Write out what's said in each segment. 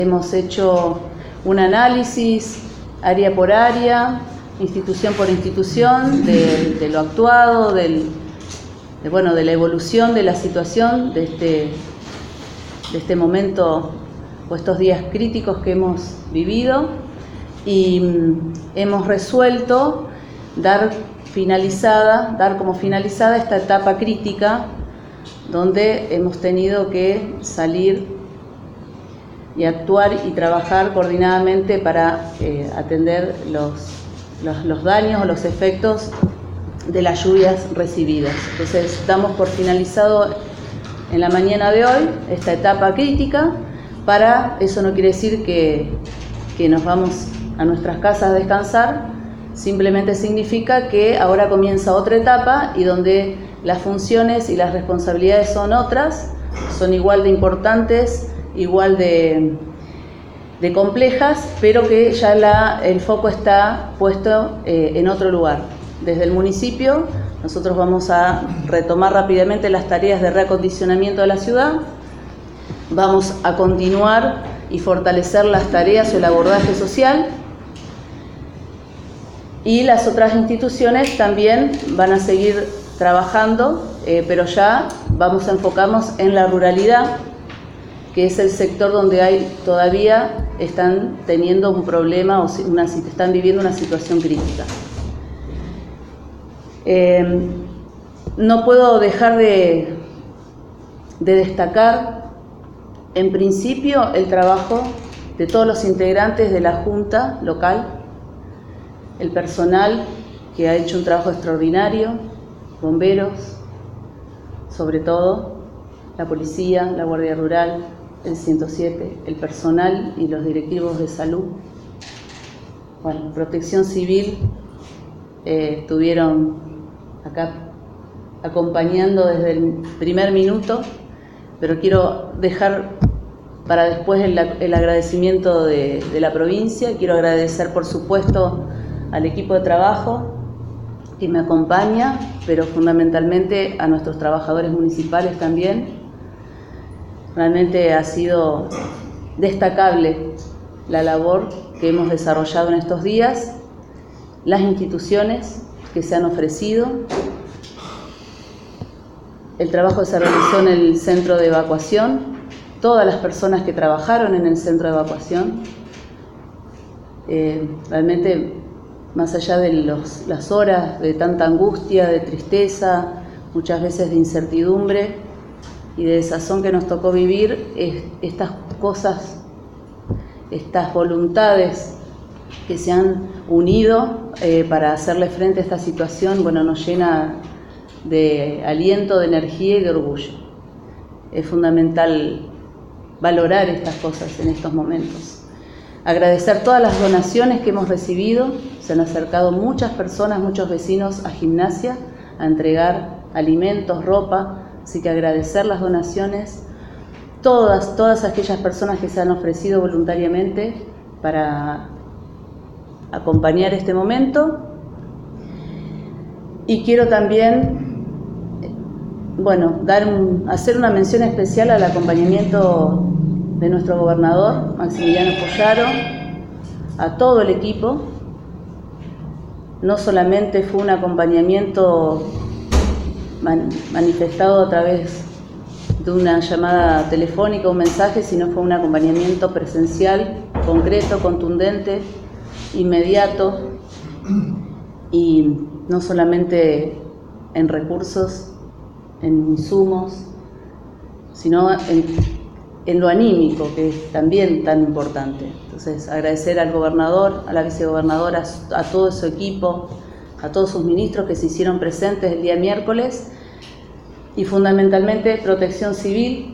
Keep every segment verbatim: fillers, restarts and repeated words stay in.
Hemos hecho un análisis área por área, institución por institución, de, de lo actuado, del, de, bueno, de la evolución de la situación de este, de este momento o estos días críticos que hemos vivido, y mm, hemos resuelto dar finalizada, dar como finalizada esta etapa crítica donde hemos tenido que salir y actuar y trabajar coordinadamente para eh, atender los, los, los daños o los efectos de las lluvias recibidas. Entonces damos por finalizado en la mañana de hoy esta etapa crítica. Para eso no quiere decir que, que nos vamos a nuestras casas a descansar, simplemente significa que ahora comienza otra etapa y donde las funciones y las responsabilidades son otras, son igual de importantes, igual de, de complejas, pero que ya la, el foco está puesto eh, en otro lugar. Desde el municipio nosotros vamos a retomar rápidamente las tareas de reacondicionamiento de la ciudad, vamos a continuar y fortalecer las tareas o el abordaje social, y las otras instituciones también van a seguir trabajando, eh, pero ya vamos a enfocarnos en la ruralidad, que es el sector donde hay todavía están teniendo un problema o una, están viviendo una situación crítica. Eh, no puedo dejar de, de destacar, en principio, el trabajo de todos los integrantes de la Junta local, el personal que ha hecho un trabajo extraordinario, bomberos, sobre todo, la policía, la Guardia Rural, el ciento siete, el personal y los directivos de salud. Bueno, Protección Civil eh, estuvieron acá acompañando desde el primer minuto, pero quiero dejar para después el, el agradecimiento de, de la provincia. Quiero agradecer, por supuesto, al equipo de trabajo que me acompaña, pero fundamentalmente a nuestros trabajadores municipales también. Realmente ha sido destacable la labor que hemos desarrollado en estos días, las instituciones que se han ofrecido, el trabajo que se realizó en el centro de evacuación, todas las personas que trabajaron en el centro de evacuación. Eh, realmente, más allá de los, las horas de tanta angustia, de tristeza, muchas veces de incertidumbre y de desazón que nos tocó vivir, es, estas cosas, estas voluntades que se han unido eh, para hacerle frente a esta situación, bueno, nos llena de aliento, de energía y de orgullo. Es fundamental valorar estas cosas en estos momentos. Agradecer todas las donaciones que hemos recibido. Se han acercado muchas personas, muchos vecinos a Gimnasia a entregar alimentos, ropa, así que agradecer las donaciones, todas, todas aquellas personas que se han ofrecido voluntariamente para acompañar este momento. Y quiero también, bueno, dar un, hacer una mención especial al acompañamiento de nuestro gobernador, Maximiliano Pollaro, a todo el equipo. No solamente fue un acompañamiento man, manifestado a través de una llamada telefónica, un mensaje, sino fue un acompañamiento presencial, concreto, contundente, inmediato, y no solamente en recursos, en insumos, sino en en lo anímico, que es también tan importante. Entonces, agradecer al gobernador, a la vicegobernadora, a todo su equipo, a todos sus ministros que se hicieron presentes el día miércoles, y fundamentalmente Protección Civil,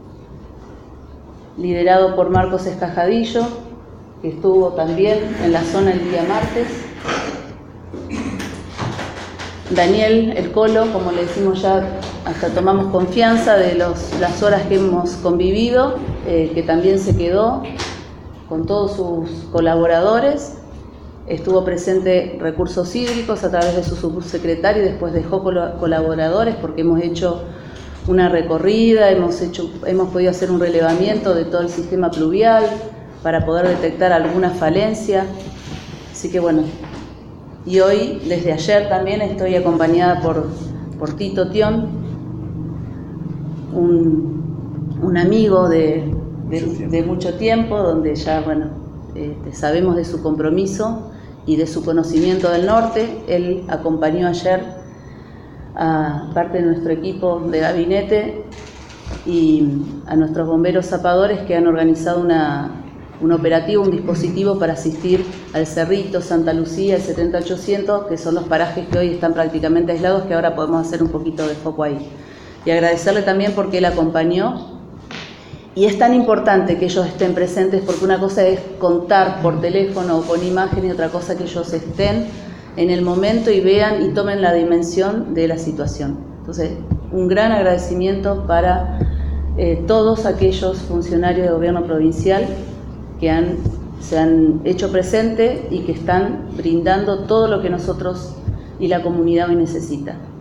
liderado por Marcos Escajadillo, que estuvo también en la zona el día martes, Daniel, el Colo, como le decimos ya, hasta tomamos confianza de los, las horas que hemos convivido, eh, que también se quedó con todos sus colaboradores. Estuvo presente Recursos Hídricos a través de su subsecretario y después dejó colaboradores porque hemos hecho una recorrida, hemos, hecho, hemos podido hacer un relevamiento de todo el sistema pluvial, para poder detectar alguna falencia. Así que bueno, y hoy, desde ayer también, estoy acompañada por, por Tito Tión, un, un amigo de, de, de mucho tiempo, donde ya, bueno, este, sabemos de su compromiso y de su conocimiento del norte. Él acompañó ayer a parte de nuestro equipo de gabinete y a nuestros bomberos zapadores que han organizado una, un operativo, un dispositivo para asistir al Cerrito, Santa Lucía, el setenta ochocientos, que son los parajes que hoy están prácticamente aislados, que ahora podemos hacer un poquito de foco ahí. Y agradecerle también porque él acompañó. Y es tan importante que ellos estén presentes, porque una cosa es contar por teléfono o con imagen y otra cosa que ellos estén en el momento y vean y tomen la dimensión de la situación. Entonces, un gran agradecimiento para eh, todos aquellos funcionarios de gobierno provincial que han, se han hecho presente y que están brindando todo lo que nosotros y la comunidad hoy necesita.